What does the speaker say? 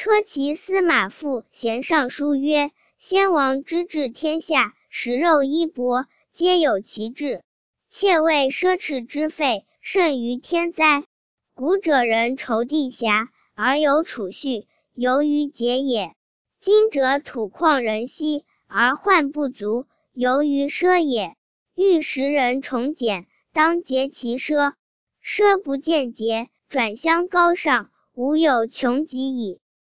车骑司马傅贤上书曰：先王之治天下，食肉衣帛，皆有其志。窃谓奢侈之费，甚于天灾。古者人筹地狭，而有储蓄，由于节也。今者土旷人稀，而患不足，由于奢也。欲食人崇俭，当节其奢。奢不见节，转相高尚，无有穷极矣。